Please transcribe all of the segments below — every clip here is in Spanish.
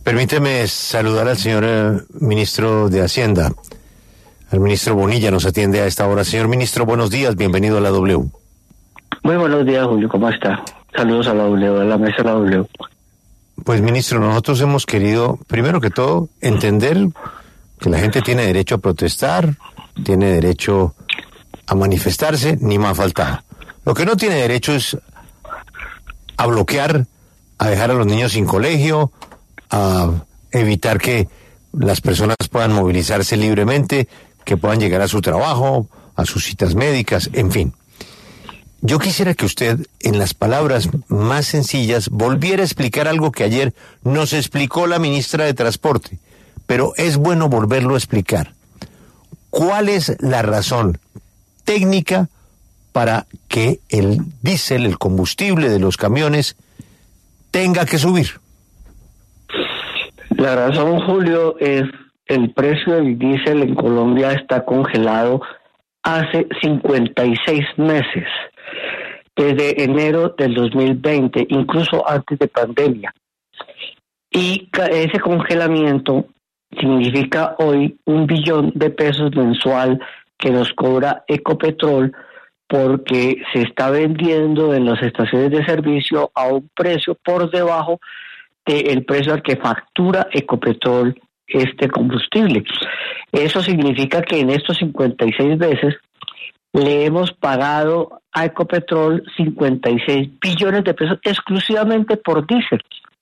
Permíteme saludar al señor ministro de Hacienda. El ministro Bonilla nos atiende a esta hora. Señor ministro, buenos días, bienvenido a la W. Muy buenos días, Julio, ¿cómo está? Saludos a la W, a la mesa de la W. Pues, ministro, nosotros hemos querido, primero que todo, entender que la gente tiene derecho a protestar, tiene derecho a manifestarse, ni más faltaba. Lo que no tiene derecho es a bloquear, a dejar a los niños sin colegio, a evitar que las personas puedan movilizarse libremente, que puedan llegar a su trabajo, a sus citas médicas, en fin. Yo quisiera que usted, en las palabras más sencillas, volviera a explicar algo que ayer nos explicó la ministra de Transporte, pero es bueno volverlo a explicar. ¿Cuál es la razón técnica para que el diésel, el combustible de los camiones, tenga que subir? La razón, Julio, es el precio del diésel en Colombia está congelado hace 56 meses, desde enero del 2020, incluso antes de pandemia. Y ese congelamiento significa hoy 1 billón de pesos mensual que nos cobra Ecopetrol, porque se está vendiendo en las estaciones de servicio a un precio por debajo del precio al que factura Ecopetrol este combustible. Eso significa que en estos 56 veces le hemos pagado a Ecopetrol 56 billones de pesos exclusivamente por diésel.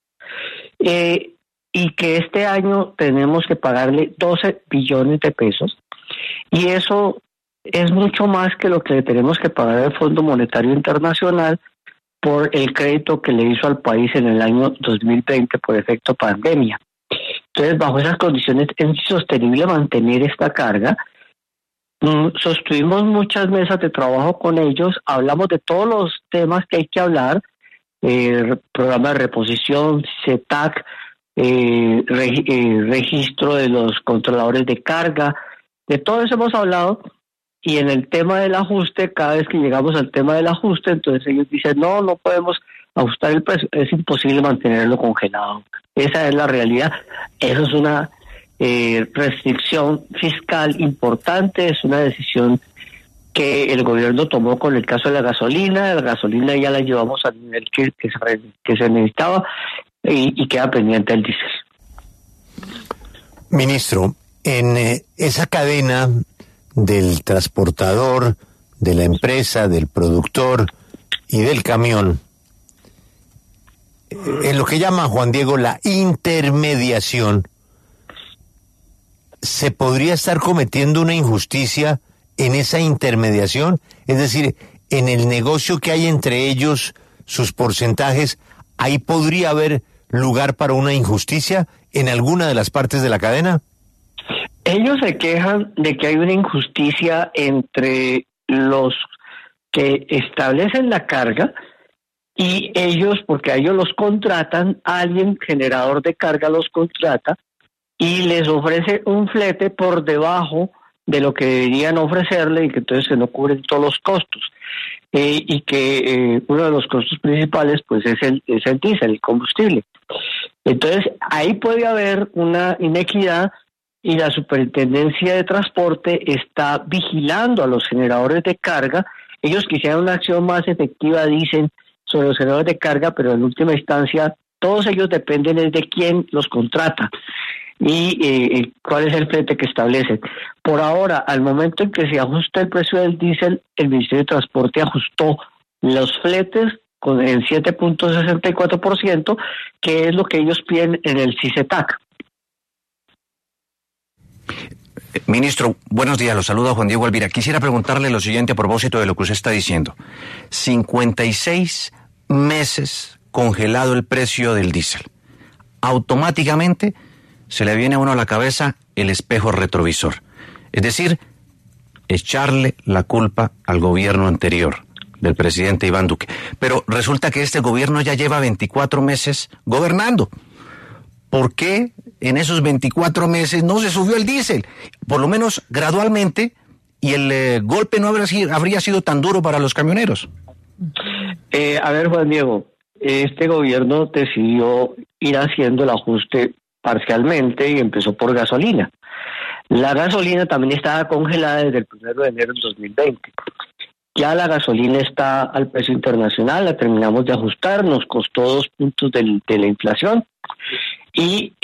Y que este año tenemos que pagarle 12 billones de pesos. Y eso es mucho más que lo que le tenemos que pagar al Fondo Monetario Internacional por el crédito que le hizo al país en el año 2020 por efecto pandemia. Entonces, bajo esas condiciones es insostenible mantener esta carga. Sostuvimos muchas mesas de trabajo con ellos, hablamos de todos los temas que hay que hablar, programa de reposición, CETAC, registro de los controladores de carga, de todo eso hemos hablado. Y en el tema del ajuste, cada vez que llegamos al tema del ajuste, entonces ellos dicen, no podemos ajustar el precio, es imposible mantenerlo congelado. Esa es la realidad. Eso es una restricción fiscal importante, es una decisión que el gobierno tomó con el caso de la gasolina. La gasolina ya la llevamos al nivel que se necesitaba y queda pendiente el diésel. Ministro, en esa cadena del transportador, de la empresa, del productor y del camión, en lo que llama Juan Diego la intermediación, ¿se podría estar cometiendo una injusticia en esa intermediación? Es decir, en el negocio que hay entre ellos, sus porcentajes, ¿ahí podría haber lugar para una injusticia en alguna de las partes de la cadena? Ellos se quejan de que hay una injusticia entre los que establecen la carga y ellos, porque a ellos los contratan, alguien generador de carga los contrata y les ofrece un flete por debajo de lo que deberían ofrecerle y que entonces se no cubren todos los costos. Y que uno de los costos principales pues es el diésel, el combustible. Entonces ahí puede haber una inequidad y la Superintendencia de Transporte está vigilando a los generadores de carga. Ellos quisieran una acción más efectiva, dicen, sobre los generadores de carga, pero en última instancia todos ellos dependen de quién los contrata y cuál es el flete que establecen. Por ahora, al momento en que se ajusta el precio del diésel, el Ministerio de Transporte ajustó los fletes en 7.64%, que es lo que ellos piden en el CICETAC. Ministro, buenos días, lo saluda Juan Diego Alvira. Quisiera preguntarle lo siguiente a propósito de lo que usted está diciendo. 56 meses congelado el precio del diésel. Automáticamente se le viene a uno a la cabeza el espejo retrovisor. Es decir, echarle la culpa al gobierno anterior del presidente Iván Duque. Pero resulta que este gobierno ya lleva 24 meses gobernando. ¿Por qué en esos 24 meses no se subió el diésel? Por lo menos gradualmente, y el golpe no habría sido tan duro para los camioneros. A ver, Juan Diego, este gobierno decidió ir haciendo el ajuste parcialmente y empezó por gasolina. La gasolina también estaba congelada desde el 1 de enero del 2020. Ya la gasolina está al precio internacional, la terminamos de ajustar, nos costó 2 puntos de la inflación y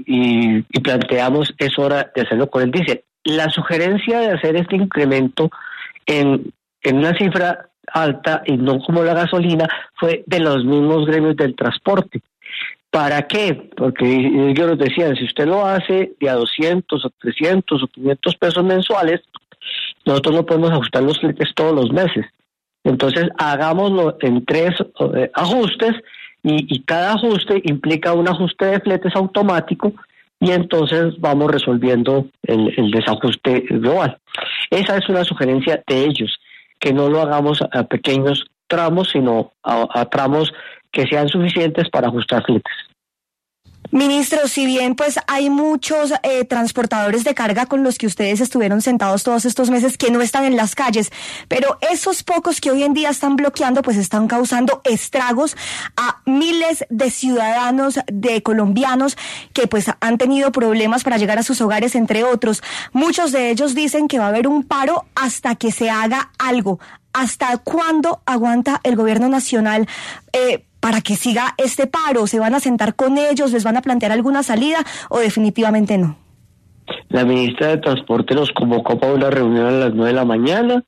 planteamos es hora de hacerlo con el diésel. La sugerencia de hacer este incremento en una cifra alta y no como la gasolina fue de los mismos gremios del transporte. ¿Para qué? Porque ellos nos decían, si usted lo hace de a 200 o 300 o 500 pesos mensuales, nosotros no podemos ajustar los fletes todos los meses. Entonces, hagámoslo en 3 ajustes y cada ajuste implica un ajuste de fletes automático y entonces vamos resolviendo el desajuste global. Esa es una sugerencia de ellos, que no lo hagamos a pequeños tramos, sino a tramos que sean suficientes para ajustar fletes. Ministro, si bien pues hay muchos transportadores de carga con los que ustedes estuvieron sentados todos estos meses que no están en las calles, pero esos pocos que hoy en día están bloqueando pues están causando estragos a miles de ciudadanos, de colombianos que pues han tenido problemas para llegar a sus hogares, entre otros. Muchos de ellos dicen que va a haber un paro hasta que se haga algo. ¿Hasta cuándo aguanta el gobierno nacional para que siga este paro? ¿Se van a sentar con ellos? ¿Les van a plantear alguna salida o definitivamente no? La ministra de Transporte los convocó para una reunión a las 9 de la mañana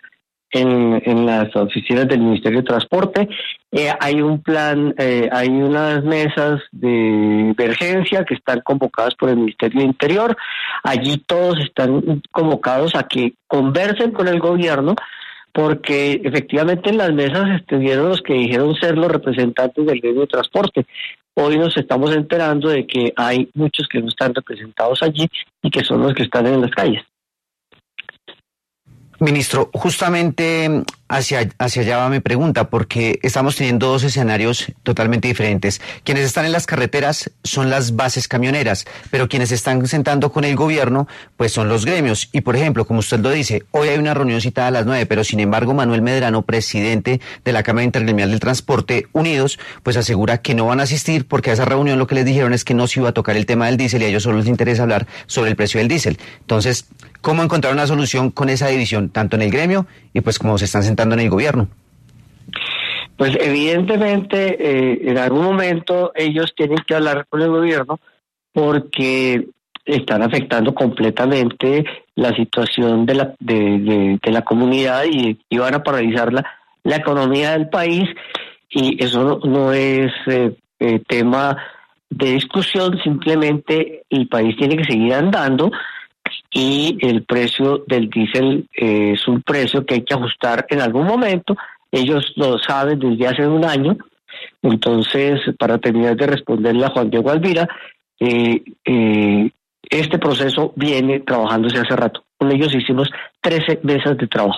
en las oficinas del Ministerio de Transporte. Hay un plan, hay unas mesas de emergencia que están convocadas por el Ministerio de Interior. Allí todos están convocados a que conversen con el gobierno, porque efectivamente en las mesas estuvieron los que dijeron ser los representantes del gremio de transporte. Hoy nos estamos enterando de que hay muchos que no están representados allí y que son los que están en las calles. Ministro, justamente hacia allá va mi pregunta, porque estamos teniendo 2 escenarios totalmente diferentes. Quienes están en las carreteras son las bases camioneras, pero quienes están sentando con el gobierno, pues son los gremios. Y por ejemplo, como usted lo dice, hoy hay una reunión citada a las 9, pero sin embargo Manuel Medrano, presidente de la Cámara Intergremial del Transporte Unidos, pues asegura que no van a asistir porque a esa reunión lo que les dijeron es que no se iba a tocar el tema del diésel y a ellos solo les interesa hablar sobre el precio del diésel. Entonces, ¿cómo encontrar una solución con esa división, tanto en el gremio y pues como se están sentando en el gobierno? Pues evidentemente en algún momento ellos tienen que hablar con el gobierno porque están afectando completamente la situación de la comunidad y van a paralizar la economía del país, y eso no es tema de discusión. Simplemente el país tiene que seguir andando y el precio del diésel es un precio que hay que ajustar en algún momento. Ellos lo saben desde hace un año. Entonces, para terminar de responderle a Juan Diego Alvira, este proceso viene trabajándose hace rato. Con ellos hicimos 13 mesas de trabajo.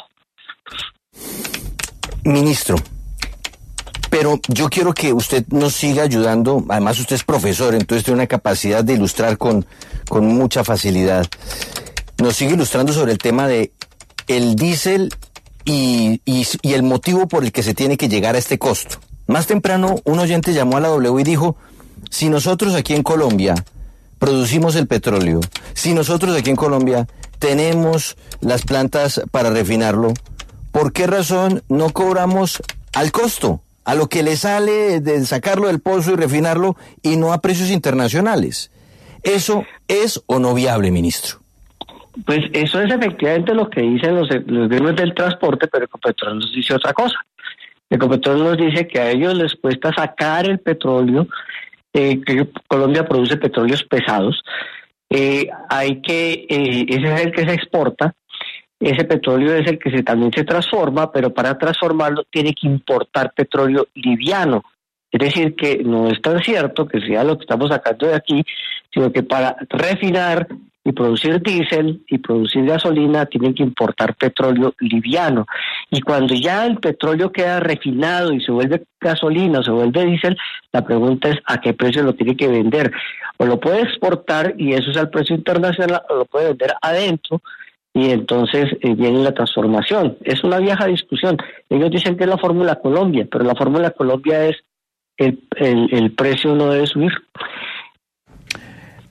Ministro, pero yo quiero que usted nos siga ayudando. Además, usted es profesor, entonces tiene una capacidad de ilustrar con mucha facilidad. Nos sigue ilustrando sobre el tema de el diésel y el motivo por el que se tiene que llegar a este costo. Más temprano, un oyente llamó a la W y dijo, si nosotros aquí en Colombia producimos el petróleo, si nosotros aquí en Colombia tenemos las plantas para refinarlo, ¿por qué razón no cobramos al costo, a lo que le sale de sacarlo del pozo y refinarlo, y no a precios internacionales? ¿Eso es o no viable, ministro? Pues eso es efectivamente lo que dicen los gremios del transporte, pero Ecopetrol nos dice otra cosa. Ecopetrol nos dice que a ellos les cuesta sacar el petróleo, que Colombia produce petróleos pesados, ese es el que se exporta, ese petróleo es el que también se transforma, pero para transformarlo tiene que importar petróleo liviano. Es decir, que no es tan cierto que sea lo que estamos sacando de aquí, sino que para refinar y producir diésel y producir gasolina tienen que importar petróleo liviano. Y cuando ya el petróleo queda refinado y se vuelve gasolina o se vuelve diésel, la pregunta es a qué precio lo tiene que vender. O lo puede exportar y eso es al precio internacional, o lo puede vender adentro y entonces viene la transformación. Es una vieja discusión. Ellos dicen que es la fórmula Colombia, pero la fórmula Colombia es el precio no debe subir.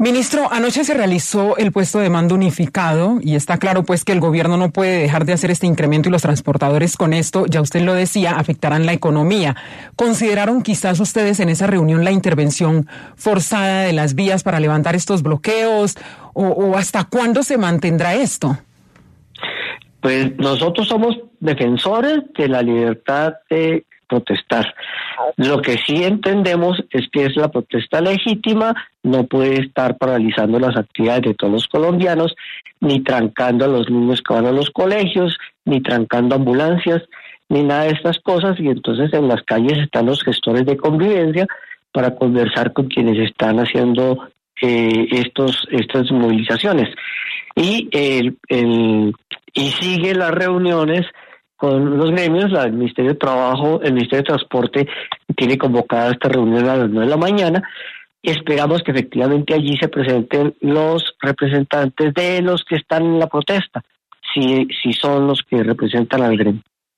Ministro, anoche se realizó el puesto de mando unificado y está claro pues que el gobierno no puede dejar de hacer este incremento y los transportadores con esto, ya usted lo decía, afectarán la economía. ¿Consideraron quizás ustedes en esa reunión la intervención forzada de las vías para levantar estos bloqueos o hasta cuándo se mantendrá esto? Pues nosotros somos defensores de la libertad de protestar. Lo que sí entendemos es que es la protesta legítima, no puede estar paralizando las actividades de todos los colombianos, ni trancando a los niños que van a los colegios, ni trancando ambulancias, ni nada de estas cosas, y entonces en las calles están los gestores de convivencia para conversar con quienes están haciendo estas movilizaciones. Y sigue las reuniones con los gremios. El Ministerio de Trabajo, el Ministerio de Transporte tiene convocada esta reunión a las 9 de la mañana. Esperamos que efectivamente allí se presenten los representantes de los que están en la protesta, si son los que representan al gremio.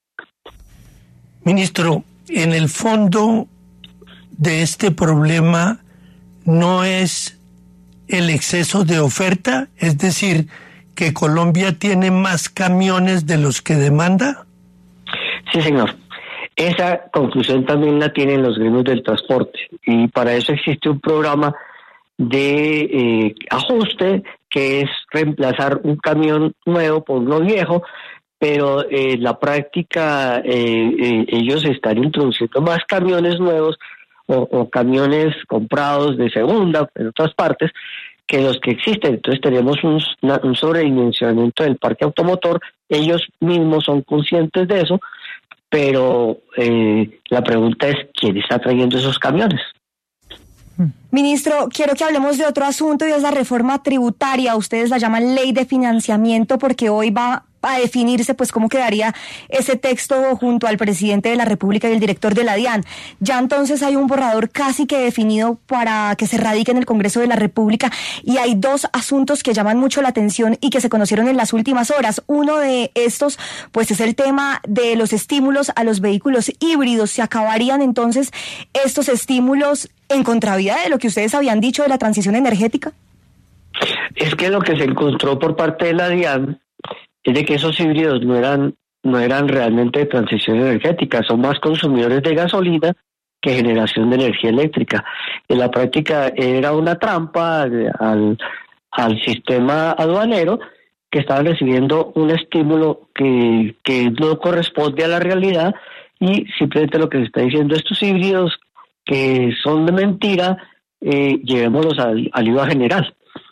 Ministro, en el fondo de este problema no es el exceso de oferta, es decir, que Colombia tiene más camiones de los que demanda. Sí, señor. Esa conclusión también la tienen los gremios del transporte y para eso existe un programa de ajuste que es reemplazar un camión nuevo por uno viejo, pero en la práctica ellos están introduciendo más camiones nuevos o camiones comprados de segunda en otras partes que los que existen. Entonces tenemos un sobredimensionamiento del parque automotor. Ellos mismos son conscientes de eso, pero la pregunta es ¿quién está trayendo esos camiones? Ministro, quiero que hablemos de otro asunto y es la reforma tributaria. Ustedes la llaman ley de financiamiento porque hoy va a definirse pues cómo quedaría ese texto junto al presidente de la República y el director de la DIAN. Ya entonces hay un borrador casi que definido para que se radique en el Congreso de la República y hay dos asuntos que llaman mucho la atención y que se conocieron en las últimas horas. Uno de estos pues es el tema de los estímulos a los vehículos híbridos. ¿Se acabarían entonces estos estímulos en contravía de lo que ustedes habían dicho de la transición energética? Es que lo que se encontró por parte de la DIAN es de que esos híbridos no eran realmente de transición energética, son más consumidores de gasolina que generación de energía eléctrica. En la práctica era una trampa al sistema aduanero, que estaban recibiendo un estímulo que no corresponde a la realidad, y simplemente lo que se está diciendo, estos híbridos que son de mentira, llevémoslos al IVA general.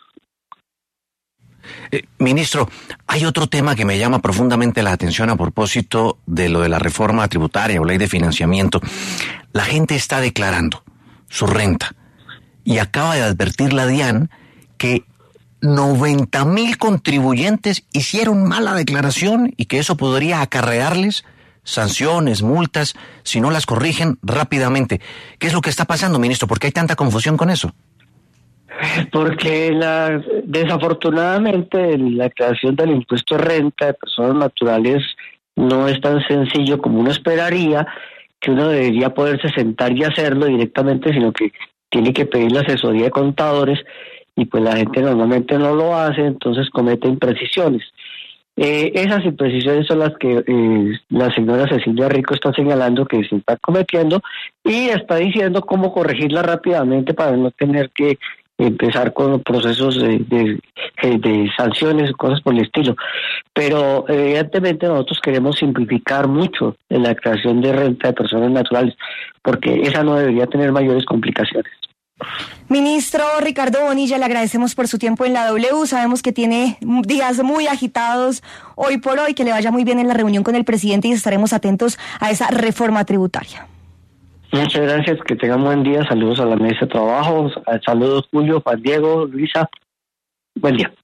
Ministro, hay otro tema que me llama profundamente la atención a propósito de lo de la reforma tributaria o ley de financiamiento. La gente está declarando su renta y acaba de advertir la DIAN que 90,000 contribuyentes hicieron mala declaración y que eso podría acarrearles sanciones, multas, si no las corrigen rápidamente. ¿Qué es lo que está pasando, ministro? ¿Por qué hay tanta confusión con eso? Porque desafortunadamente la creación del impuesto de renta de personas naturales no es tan sencillo como uno esperaría, que uno debería poderse sentar y hacerlo directamente, sino que tiene que pedir la asesoría de contadores y pues la gente normalmente no lo hace, entonces comete imprecisiones. Esas imprecisiones son las que la señora Cecilia Rico está señalando que se está cometiendo y está diciendo cómo corregirla rápidamente para no tener que empezar con procesos de sanciones, cosas por el estilo. Pero evidentemente nosotros queremos simplificar mucho en la creación de renta de personas naturales, porque esa no debería tener mayores complicaciones. Ministro Ricardo Bonilla, le agradecemos por su tiempo en la W. Sabemos que tiene días muy agitados hoy por hoy, que le vaya muy bien en la reunión con el presidente y estaremos atentos a esa reforma tributaria. Muchas gracias, que tengan buen día. Saludos a la mesa de trabajo. Saludos Julio, Juan Diego, Luisa. Buen día.